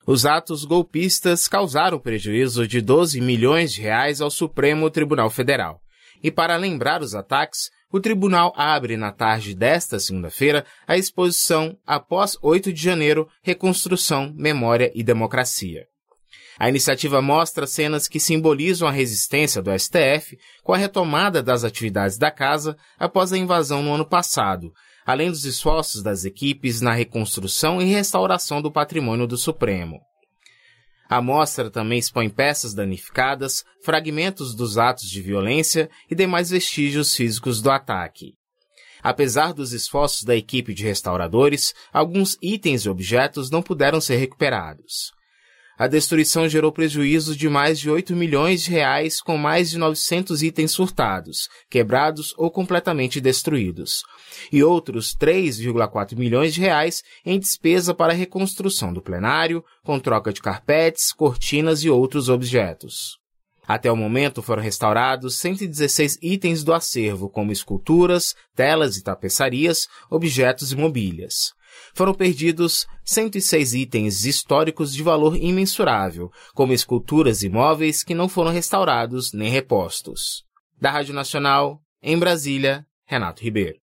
Os atos golpistas causaram prejuízo de 12 milhões de reais ao Supremo Tribunal Federal. E para lembrar os ataques, o tribunal abre na tarde desta segunda-feira a exposição Após 8 de Janeiro, Reconstrução, Memória e Democracia. A iniciativa mostra cenas que simbolizam a resistência do STF com a retomada das atividades da casa após a invasão no ano passado, além dos esforços das equipes na reconstrução e restauração do patrimônio do Supremo. A mostra também expõe peças danificadas, fragmentos dos atos de violência e demais vestígios físicos do ataque. Apesar dos esforços da equipe de restauradores, alguns itens e objetos não puderam ser recuperados. A destruição gerou prejuízo de mais de 8 milhões de reais, com mais de 900 itens furtados, quebrados ou completamente destruídos, e outros 3,4 milhões de reais em despesa para a reconstrução do plenário, com troca de carpetes, cortinas e outros objetos. Até o momento foram restaurados 116 itens do acervo, como esculturas, telas e tapeçarias, objetos e mobílias. Foram perdidos 106 itens históricos de valor imensurável, como esculturas e móveis que não foram restaurados nem repostos. Da Rádio Nacional, em Brasília, Renato Ribeiro.